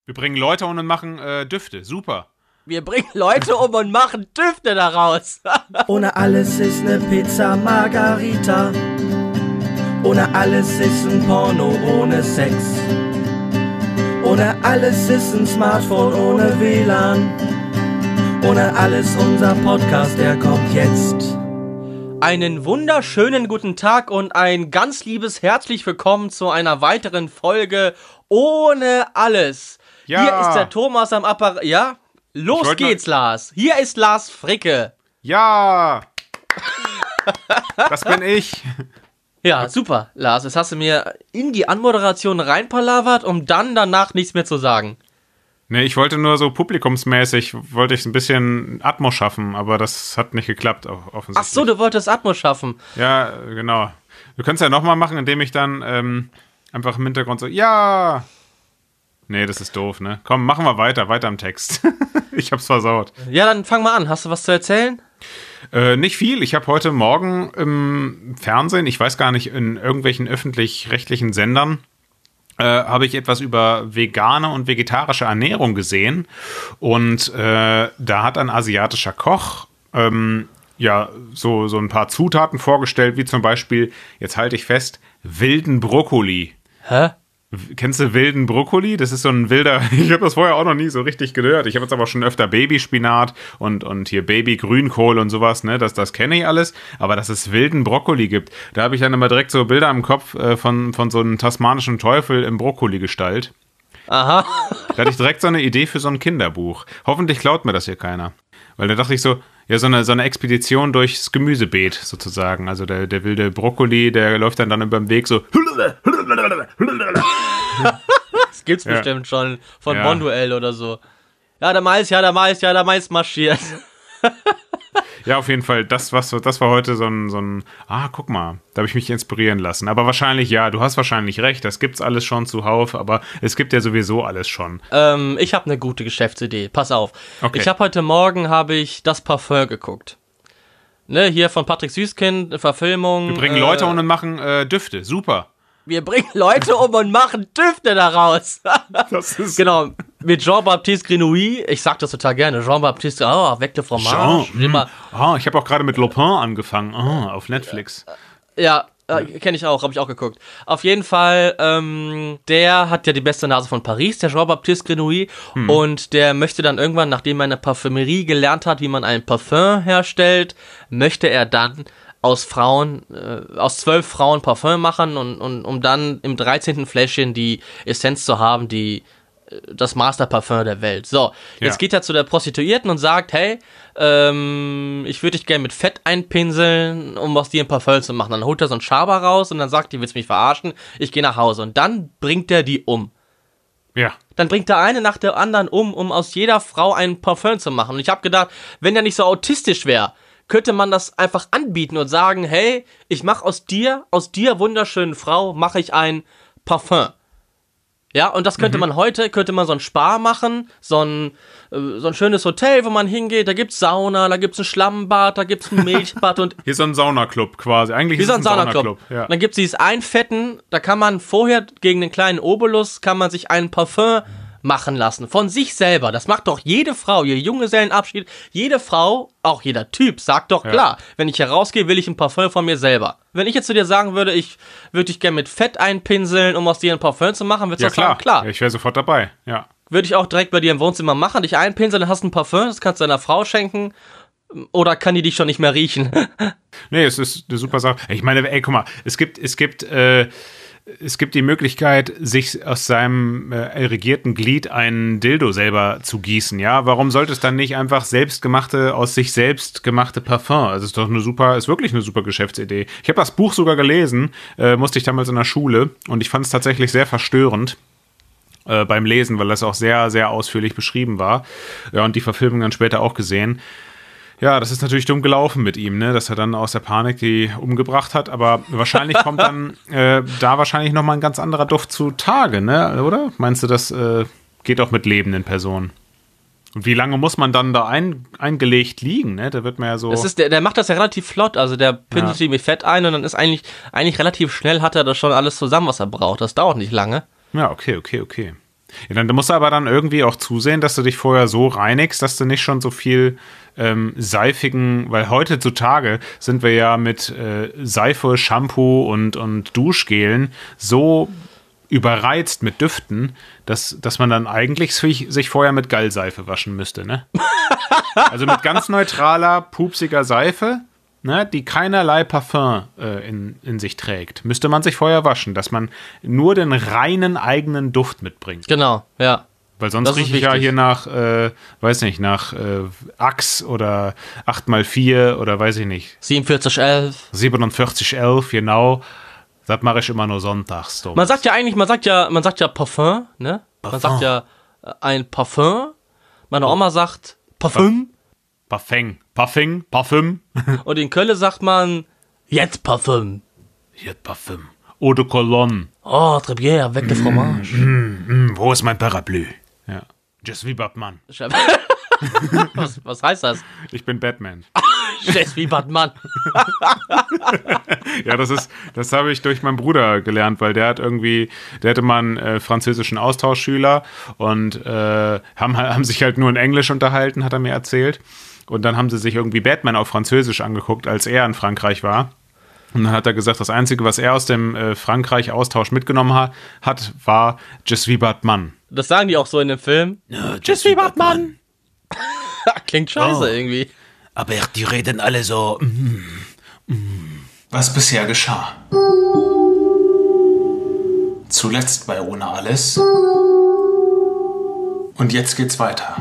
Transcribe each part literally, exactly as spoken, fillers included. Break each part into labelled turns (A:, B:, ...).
A: Wir bringen Leute um und machen äh, Düfte. Super.
B: Wir bringen Leute um und machen Düfte daraus.
C: Ohne alles ist ne Pizza Margarita. Ohne alles ist ein Porno ohne Sex. Ohne alles ist ein Smartphone ohne W L A N. Ohne alles unser Podcast, der kommt jetzt.
B: Einen wunderschönen guten Tag und ein ganz liebes herzlich willkommen zu einer weiteren Folge Ohne alles.
A: Ja.
B: Hier ist der Thomas am Apparat. Ja, los geht's, Lars. Hier ist Lars Fricke.
A: Ja. Das bin ich.
B: Ja, super, Lars. Jetzt hast du mir in die Anmoderation reinpalavert, um dann danach nichts mehr zu sagen.
A: Nee, ich wollte nur so publikumsmäßig, wollte ich ein bisschen Atmo schaffen, aber das hat nicht geklappt, offensichtlich.
B: Ach so, du wolltest Atmo schaffen.
A: Ja, genau. Du kannst ja nochmal machen, indem ich dann ähm, einfach im Hintergrund so, ja. Nee, das ist doof, ne? Komm, machen wir weiter, weiter im Text. Ich hab's versaut.
B: Ja, dann fang mal an. Hast du was zu erzählen?
A: Äh, nicht viel. Ich habe heute Morgen im Fernsehen, ich weiß gar nicht, in irgendwelchen öffentlich-rechtlichen Sendern, äh, habe ich etwas über vegane und vegetarische Ernährung gesehen. Und äh, da hat ein asiatischer Koch ähm, ja so, so ein paar Zutaten vorgestellt, wie zum Beispiel, jetzt halte ich fest, wilden Brokkoli.
B: Hä?
A: Kennst du wilden Brokkoli? Das ist so ein wilder, ich habe das vorher auch noch nie so richtig gehört. Ich habe jetzt aber schon öfter Babyspinat und, und hier Babygrünkohl und sowas, ne? Das, das kenne ich alles. Aber dass es wilden Brokkoli gibt, da habe ich dann immer direkt so Bilder im Kopf äh, von, von so einem tasmanischen Teufel im Brokkoli-Gestalt.
B: Aha.
A: Da hatte ich direkt so eine Idee für so ein Kinderbuch. Hoffentlich klaut mir das hier keiner. Weil da dachte ich so, ja, so eine, so eine Expedition durchs Gemüsebeet sozusagen. Also der, der wilde Brokkoli, der läuft dann dann über den Weg so.
B: Das gibt's
A: Ja.
B: bestimmt schon von
A: Ja.
B: Bonduell oder so. Ja, der Mais, ja, der Mais, ja, der Mais marschiert.
A: Ja, auf jeden Fall, das, was, das war heute so ein, so ein, ah, guck mal, da habe ich mich inspirieren lassen. Aber wahrscheinlich, ja, du hast wahrscheinlich recht, das gibt's alles schon zuhauf, aber es gibt ja sowieso alles schon.
B: ähm, ich habe eine gute Geschäftsidee. Pass auf.
A: Okay.
B: Ich habe heute Morgen habe ich das Parfum geguckt. Ne, hier von Patrick Süßkind, eine Verfilmung.
A: Wir bringen
B: äh,
A: Leute um und machen äh, Düfte, super.
B: Wir bringen Leute um und machen Düfte daraus.
A: Das ist
B: Genau, mit Jean-Baptiste Grenouille. Ich sag das total gerne. Jean-Baptiste, oh, avec le fromage.
A: Jean,
B: Immer.
A: mm, ah, ich habe auch gerade mit Lupin angefangen, ah, auf Netflix.
B: Ja, äh, kenne ich auch, habe ich auch geguckt. Auf jeden Fall, ähm, der hat ja die beste Nase von Paris, der Jean-Baptiste Grenouille.
A: Hm.
B: Und der möchte dann irgendwann, nachdem er in der Parfümerie gelernt hat, wie man ein Parfum herstellt, möchte er dann aus Frauen, äh, aus zwölf Frauen Parfum machen und, und um dann im dreizehnten Fläschchen die Essenz zu haben, die äh, das Masterparfum der Welt. So, jetzt
A: Ja.
B: geht er zu der Prostituierten und sagt, hey, ähm, ich würde dich gerne mit Fett einpinseln, um aus dir ein Parfum zu machen. Dann holt er so einen Schaber raus und dann sagt die, willst du mich verarschen? Ich gehe nach Hause. Und dann bringt er die um.
A: Ja,
B: Dann bringt er eine nach der anderen um, um aus jeder Frau ein Parfum zu machen. Und ich habe gedacht, wenn der nicht so autistisch wäre, könnte man das einfach anbieten und sagen, hey, ich mache aus dir, aus dir wunderschönen Frau, mache ich ein Parfum. Ja, und das könnte man heute, könnte man so ein Spa machen, so ein, äh, so ein schönes Hotel, wo man hingeht, da gibt's Sauna, da gibt's ein Schlammbad, da gibt's ein Milchbad und
A: hier ist so ein Saunaclub quasi. Eigentlich
B: wie
A: ist
B: so
A: es
B: ein Saunaclub.
A: Ja.
B: Dann gibt's dieses Einfetten, da kann man vorher gegen den kleinen Obolus, kann man sich ein Parfum machen lassen, von sich selber. Das macht doch jede Frau, ihr Junggesellenabschied, jede Frau, auch jeder Typ, sagt doch
A: Ja.
B: klar, wenn ich herausgehe, will ich ein Parfum von mir selber. Wenn ich jetzt zu dir sagen würde, ich würde dich gerne mit Fett einpinseln, um aus dir ein Parfum zu machen, würdest du
A: Ja,
B: doch sagen,
A: klar.
B: klar.
A: Ja, ich wäre sofort dabei, ja.
B: Würde ich auch direkt bei dir im Wohnzimmer machen, dich einpinseln, dann hast du ein Parfum, das kannst du deiner Frau schenken. Oder kann die dich schon nicht mehr riechen?
A: Nee, es ist eine super Sache. Ich meine, ey, guck mal, es gibt, es gibt, äh, es gibt die Möglichkeit, sich aus seinem äh, erregierten Glied einen Dildo selber zu gießen, ja? Warum sollte es dann nicht einfach selbstgemachte, aus sich selbst gemachte Parfum? Also ist doch eine super, ist wirklich eine super Geschäftsidee. Ich habe das Buch sogar gelesen, äh, musste ich damals in der Schule und ich fand es tatsächlich sehr verstörend äh, beim Lesen, weil das auch sehr, sehr ausführlich beschrieben war. Ja, und die Verfilmung dann später auch gesehen. Ja, das ist natürlich dumm gelaufen mit ihm, ne, dass er dann aus der Panik die umgebracht hat, aber wahrscheinlich kommt dann äh, da wahrscheinlich nochmal ein ganz anderer Duft zutage, ne, oder? Meinst du, das äh, geht auch mit lebenden Personen? Und wie lange muss man dann da ein, eingelegt liegen, ne? Da wird man ja so...
B: Das ist, der, der macht das ja relativ flott, also der pinselt
A: Ja.
B: sich mit Fett ein und dann ist eigentlich, eigentlich relativ schnell hat er das schon alles zusammen, was er braucht. Das dauert nicht lange.
A: Ja, okay, okay, okay. Ja, dann musst du aber dann irgendwie auch zusehen, dass du dich vorher so reinigst, dass du nicht schon so viel ähm, seifigen, weil heutzutage sind wir ja mit äh, Seife, Shampoo und, und Duschgelen so überreizt mit Düften, dass, dass man dann eigentlich sich, sich vorher mit Gallseife waschen müsste, ne? Also mit ganz neutraler, pupsiger Seife, ne, die keinerlei Parfum äh, in, in sich trägt, müsste man sich vorher waschen, dass man nur den reinen eigenen Duft mitbringt.
B: Genau, ja.
A: Weil sonst rieche ich ja hier nach, äh, weiß nicht, nach äh, Axe oder acht mal vier oder weiß ich nicht.
B: siebenundvierzig elf.
A: siebenundvierzig elf, genau. Das mache ich immer nur sonntags.
B: Man sagt ja eigentlich, man sagt ja, man sagt ja Parfum, ne?
A: Parfum.
B: Man sagt ja äh, ein Parfum. Meine Oma sagt Parfum.
A: Parfum. Parfum. Parfum.
B: Und in Köln sagt man jetzt Parfum.
A: Jetzt Parfum. Eau de Cologne.
B: Oh, très bien, avec de fromage.
A: Mm, mm, wo ist mein Parapluie? Ja. Je suis Batman.
B: was, was heißt das?
A: Ich bin Batman.
B: Je suis Batman.
A: Ja, das ist, das habe ich durch meinen Bruder gelernt, weil der hat irgendwie, der hatte mal einen äh, französischen Austauschschüler und äh, haben, haben sich halt nur in Englisch unterhalten, hat er mir erzählt. Und dann haben sie sich irgendwie Batman auf Französisch angeguckt, als er in Frankreich war. Und dann hat er gesagt, das Einzige, was er aus dem äh, Frankreich-Austausch mitgenommen ha- hat, war Je suis Batman.
B: Das sagen die auch so in dem Film.
A: Ja, Je suis Batman.
B: Klingt scheiße
A: Oh.
B: irgendwie.
A: Aber die reden alle so. Mm, mm. Was bisher geschah. Zuletzt bei Ohne Alles. Und jetzt geht's weiter.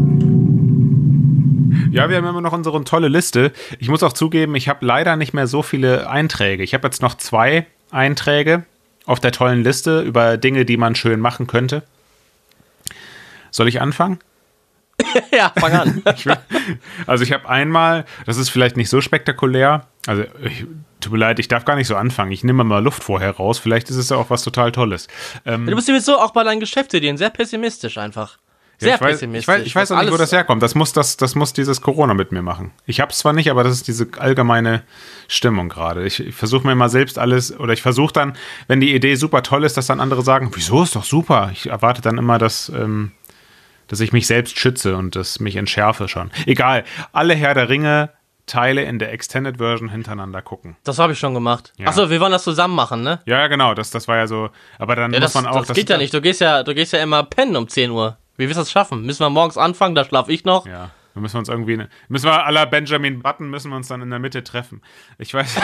A: Ja, wir haben immer noch unsere tolle Liste. Ich muss auch zugeben, ich habe leider nicht mehr so viele Einträge. Ich habe jetzt noch zwei Einträge auf der tollen Liste über Dinge, die man schön machen könnte. Soll ich anfangen?
B: Ja, fang an.
A: Ich will, also ich habe einmal, das ist vielleicht nicht so spektakulär, also ich, tut mir leid, ich darf gar nicht so anfangen. Ich nehme mal Luft vorher raus, vielleicht ist es ja auch was total Tolles. Ähm,
B: Du bist sowieso auch bei deinen Geschäftsideen sehr pessimistisch einfach. Sehr
A: ja, ich weiß,
B: pessimistisch.
A: Ich weiß, ich weiß auch nicht, wo das herkommt. Das muss, das, das muss dieses Corona mit mir machen. Ich habe es zwar nicht, aber das ist diese allgemeine Stimmung gerade. Ich, ich versuche mir mal selbst alles, oder ich versuche dann, wenn die Idee super toll ist, dass dann andere sagen, wieso, ist doch super. Ich erwarte dann immer, dass, ähm, dass ich mich selbst schütze und das mich entschärfe schon. Egal, alle Herr der Ringe Teile in der Extended Version hintereinander gucken.
B: Das habe ich schon gemacht.
A: Ja.
B: Achso, wir wollen das zusammen machen, ne?
A: Ja, ja, genau, das, das war ja so, aber dann
B: Ja,
A: muss
B: das,
A: man auch...
B: das geht ja nicht. Du gehst ja, du gehst ja immer pennen um zehn Uhr. Wie willst du das schaffen? Müssen wir morgens anfangen, da schlafe ich noch.
A: Ja, dann müssen wir uns irgendwie, müssen wir à la Benjamin Button, müssen wir uns dann in der Mitte treffen. Ich weiß.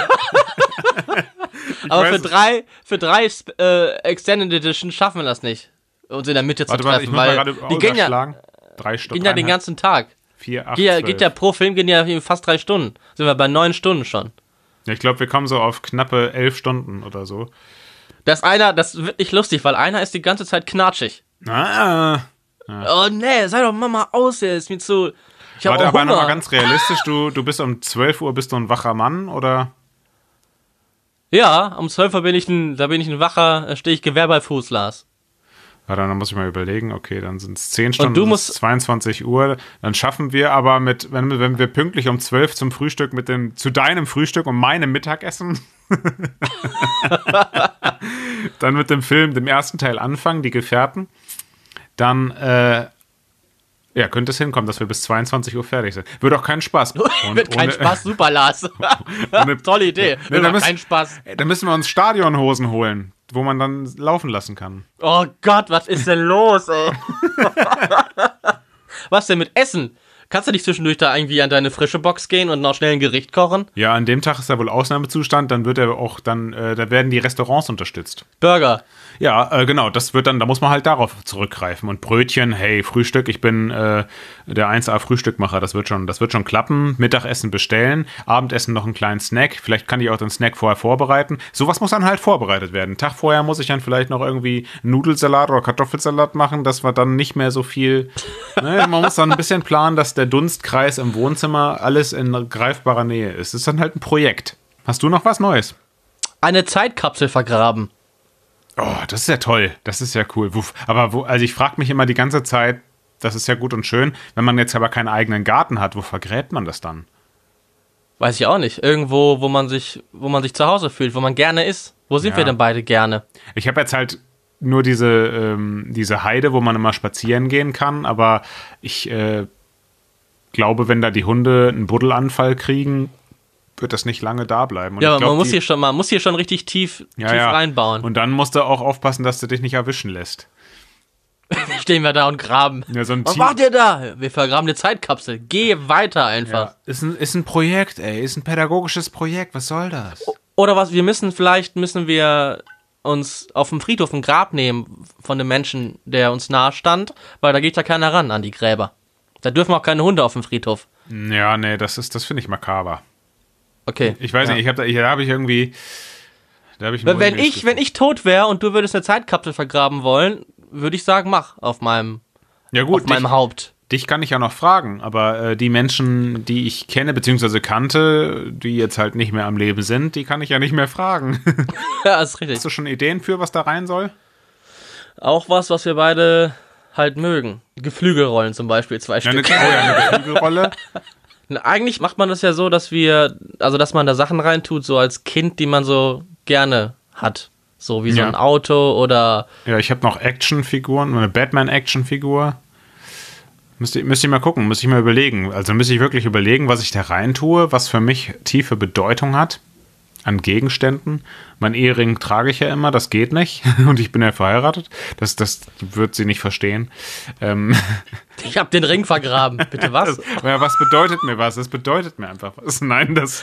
A: ich
B: Aber
A: weiß,
B: für drei, für drei äh, Extended Edition schaffen wir das nicht, uns in der Mitte
A: warte,
B: zu
A: warte, ich
B: treffen,
A: muss mal
B: weil
A: gerade
B: die gehen ja,
A: überschlagen. Drei Stunden.
B: gehen ja den ganzen Tag.
A: Vier, acht,
B: Geht ja,
A: zwölf.
B: geht ja pro Film gehen ja fast drei Stunden. Sind wir bei neun Stunden schon.
A: Ja, ich glaube, wir kommen so auf knappe elf Stunden oder so.
B: Das einer, das wird nicht lustig, weil einer ist die ganze Zeit knatschig.
A: Ah,
B: Oh nee, sei doch mal mal aus, ey, ist mir zu. Ich hab
A: warte,
B: auch
A: aber
B: Hunger.
A: nochmal ganz realistisch, du, du bist um zwölf Uhr, bist du ein wacher Mann, oder?
B: Ja, um zwölf Uhr bin ich ein, da bin ich ein wacher, da stehe ich Gewehr bei Fuß, Lars.
A: Warte, dann muss ich mal überlegen, okay, dann sind es zehn Stunden,
B: du
A: dann
B: musst-
A: ist es zweiundzwanzig Uhr, dann schaffen wir aber mit, wenn, wenn wir pünktlich um zwölf zum Frühstück mit dem, zu deinem Frühstück und meinem Mittagessen, dann mit dem Film, dem ersten Teil anfangen, die Gefährten, dann, äh, ja, könnte es hinkommen, dass wir bis zweiundzwanzig Uhr fertig sind. Würde auch keinen Spaß. Und
B: Wird kein
A: ohne-
B: Spaß, super, Lars.
A: ohne-
B: Tolle Idee.
A: Nee,
B: Wird
A: da
B: auch
A: müssen-
B: kein Spaß.
A: Ey, da müssen wir uns Stadionhosen holen, wo man dann laufen lassen kann.
B: Oh Gott, was ist denn los, ey? Was denn mit Essen? Kannst du nicht zwischendurch da irgendwie an deine frische Box gehen und noch schnell ein Gericht kochen?
A: Ja, an dem Tag ist ja wohl Ausnahmezustand, dann wird er auch dann, äh, da werden die Restaurants unterstützt.
B: Burger.
A: Ja, äh, genau, das wird dann, da muss man halt darauf zurückgreifen. Und Brötchen, hey, Frühstück, ich bin äh, der eins A Frühstückmacher, das wird schon, das wird schon klappen. Mittagessen bestellen, Abendessen noch einen kleinen Snack, vielleicht kann ich auch den Snack vorher vorbereiten. Sowas muss dann halt vorbereitet werden. Einen Tag vorher muss ich dann vielleicht noch irgendwie Nudelsalat oder Kartoffelsalat machen, dass wir dann nicht mehr so viel, ne, man muss dann ein bisschen planen, dass der Dunstkreis im Wohnzimmer alles in greifbarer Nähe ist. Das ist dann halt ein Projekt. Hast du noch was Neues?
B: Eine Zeitkapsel vergraben.
A: Oh, das ist ja toll. Das ist ja cool. Wo, aber wo, also ich frage mich immer die ganze Zeit, das ist ja gut und schön, wenn man jetzt aber keinen eigenen Garten hat, wo vergräbt man das dann?
B: Weiß ich auch nicht. Irgendwo, wo man sich, wo man sich zu Hause fühlt, wo man gerne ist. Wo sind
A: Ja.
B: wir denn beide gerne?
A: Ich habe jetzt halt nur diese, ähm, diese Heide, wo man immer spazieren gehen kann, aber ich äh, glaube, wenn da die Hunde einen Buddelanfall kriegen, wird das nicht lange da bleiben. Und
B: ja,
A: ich
B: aber
A: glaub,
B: man muss
A: die,
B: hier schon, man muss hier schon richtig tief,
A: ja,
B: tief
A: ja.
B: reinbauen.
A: Und dann musst du auch aufpassen, dass du dich nicht erwischen lässt.
B: Stehen wir da und graben.
A: Ja, so ein
B: Was
A: Tief-
B: macht ihr da? Wir vergraben eine Zeitkapsel. Geh weiter einfach.
A: Ja, ist, ein, ist ein Projekt, ey. Ist ein pädagogisches Projekt. Was soll das?
B: Oder was, wir müssen, vielleicht müssen wir uns auf dem Friedhof ein Grab nehmen von einem Menschen, der uns nahe stand, weil da geht ja keiner ran an die Gräber. Da dürfen auch keine Hunde auf dem Friedhof.
A: Ja, nee, das ist, das finde ich makaber.
B: Okay.
A: Ich weiß
B: ja.
A: nicht, ich hab da, ich, da habe ich irgendwie. Da hab ich einen
B: Wenn
A: Mulden
B: ich, wenn ich tot wäre und du würdest eine Zeitkapsel vergraben wollen, würde ich sagen, mach auf meinem,
A: ja, gut,
B: auf meinem
A: dich,
B: Haupt.
A: dich kann ich ja noch fragen, aber äh, die Menschen, die ich kenne bzw. kannte, die jetzt halt nicht mehr am Leben sind, die kann ich ja nicht mehr fragen.
B: Ja, ist richtig.
A: Hast du schon Ideen für, was da rein soll?
B: Auch was, was wir beide halt mögen. Geflügelrollen zum Beispiel, zwei
A: Ja, eine,
B: Stück.
A: oh ja, eine Geflügelrolle.
B: Eigentlich macht man das ja so, dass wir, also dass man da Sachen reintut, so als Kind, die man so gerne hat. So wie so
A: Ja.
B: ein Auto oder.
A: Ja, ich habe noch Actionfiguren, eine Batman-Actionfigur. Müsste, müsste ich mal gucken, müsste ich mal überlegen. Also müsste ich wirklich überlegen, was ich da rein tue, was für mich tiefe Bedeutung hat an Gegenständen. Mein Ehering trage ich ja immer, das geht nicht. Und ich bin ja verheiratet. Das, das wird sie nicht verstehen. Ähm,
B: Ich hab den Ring vergraben. Bitte was?
A: das, ja, was bedeutet mir was? Das bedeutet mir einfach was. Nein, das.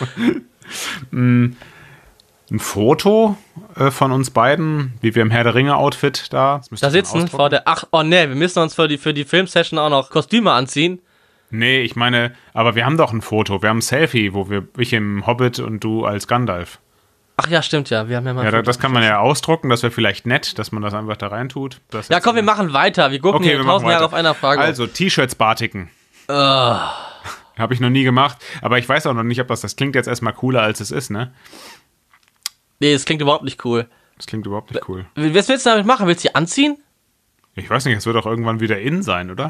A: Mh, ein Foto äh, von uns beiden, wie wir im Herr der Ringe-Outfit da. Das müsste
B: Da
A: ich dann
B: sitzen
A: ausdrucken.
B: vor der. Ach, oh ne, wir müssen uns für die, für die Filmsession auch noch Kostüme anziehen.
A: Nee, ich meine, aber wir haben doch ein Foto. Wir haben ein Selfie, wo wir, ich im Hobbit und du als Gandalf.
B: Ach ja, stimmt ja. Wir haben ja mal.
A: Ja, da,
B: Foto
A: das kann man ja ausdrucken. Das wäre vielleicht nett, dass man das einfach da reintut. Das
B: Ja,
A: jetzt-
B: komm, wir machen weiter. Wir gucken
A: Okay,
B: hier
A: wir machen
B: tausend Jahre
A: weiter.
B: auf einer Frage.
A: Also, T-Shirts batiken. Habe ich noch nie gemacht. Aber ich weiß auch noch nicht, ob das, das klingt jetzt erstmal cooler, als es ist, ne?
B: Nee, das klingt überhaupt nicht cool.
A: Das klingt überhaupt nicht cool.
B: Was willst du damit machen? Willst du die anziehen?
A: Ich weiß nicht, es wird auch irgendwann wieder in sein, oder?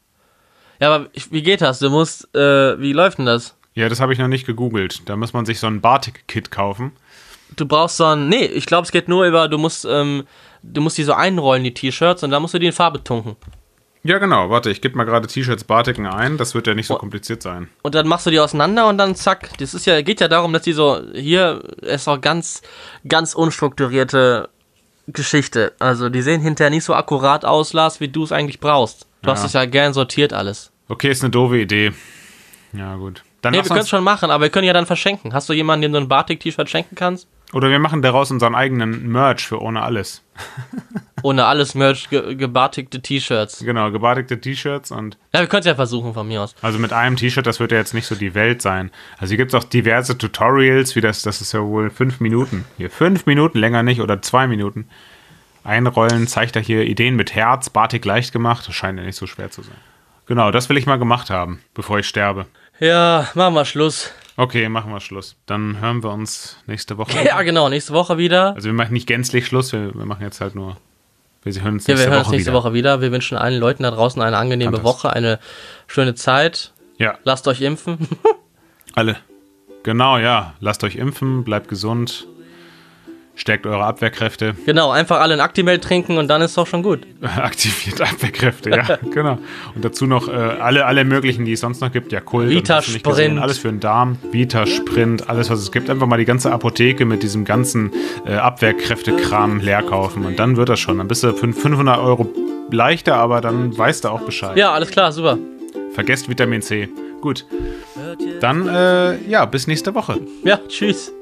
B: Ja, aber ich- wie geht das? Du musst, äh, wie läuft denn das?
A: Ja, das habe ich noch nicht gegoogelt. Da muss man sich so ein Batik-Kit kaufen.
B: Du brauchst so ein, nee, ich glaube, es geht nur über, du musst, ähm, du musst die so einrollen, die T-Shirts, und dann musst du die in Farbe tunken.
A: Ja, genau. Warte, ich gebe mal gerade T-Shirts Batiken ein. Das wird ja nicht so
B: Oh.
A: kompliziert sein.
B: Und dann machst du die auseinander und dann zack. Das ist ja, geht ja darum, dass die so, hier ist auch ganz, ganz unstrukturierte Geschichte. Also die sehen hinterher nicht so akkurat aus, Lars, wie du es eigentlich brauchst. Du
A: Ja.
B: hast es ja gern sortiert alles.
A: Okay, ist eine doofe Idee. Ja, gut. Dann
B: Nee,
A: lass
B: wir können es
A: uns,
B: schon machen, aber wir können ja dann verschenken. Hast du jemanden, dem du ein Batik-T-Shirt schenken kannst?
A: oder wir machen daraus unseren eigenen Merch für ohne alles.
B: Ohne alles Merch, ge gebatikte T-Shirts.
A: Genau, gebatikte T-Shirts und
B: Ja, wir können es ja versuchen von mir aus.
A: also mit einem T-Shirt, das wird ja jetzt nicht so die Welt sein. Also hier gibt es auch diverse Tutorials, wie das, das ist ja wohl fünf Minuten. Hier fünf Minuten, länger nicht, oder zwei Minuten. Einrollen, zeigt er hier Ideen mit Herz, Batik leicht gemacht. Das scheint ja nicht so schwer zu sein. Genau, das will ich mal gemacht haben, bevor ich sterbe.
B: Ja, machen wir Schluss.
A: Okay, machen wir Schluss. Dann hören wir uns nächste Woche.
B: Ja, genau, nächste Woche wieder.
A: Also wir machen nicht gänzlich Schluss, wir, wir machen jetzt halt nur. Wir hören uns
B: Ja,
A: nächste
B: wir hören
A: Woche
B: uns nächste
A: wieder.
B: Woche wieder. Wir wünschen allen Leuten da draußen eine angenehme
A: Fantastisch.
B: Woche, eine schöne Zeit.
A: Ja,
B: Lasst euch impfen.
A: alle. Genau, ja. Lasst euch impfen, bleibt gesund, stärkt eure Abwehrkräfte,
B: Genau, einfach alle ein Actimel trinken und dann ist doch schon gut.
A: aktiviert Abwehrkräfte, ja, genau. Und dazu noch äh, alle, alle möglichen, die es sonst noch gibt, ja, Kult, und
B: Vita
A: hast du nicht gesehen,
B: Sprint.
A: alles für den Darm, Vita Sprint, alles was es gibt, einfach mal die ganze Apotheke mit diesem ganzen äh, Abwehrkräfte-Kram leer kaufen und dann wird das schon. Dann bist du für fünfhundert Euro leichter, aber dann weißt du auch Bescheid.
B: Ja, alles klar, super.
A: Vergesst Vitamin C. Gut. Dann, äh, ja, bis nächste Woche.
B: Ja, tschüss.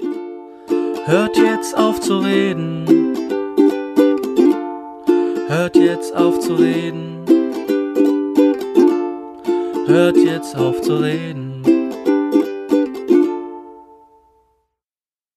C: Hört jetzt auf zu reden. Hört jetzt auf zu reden. Hört jetzt auf zu reden.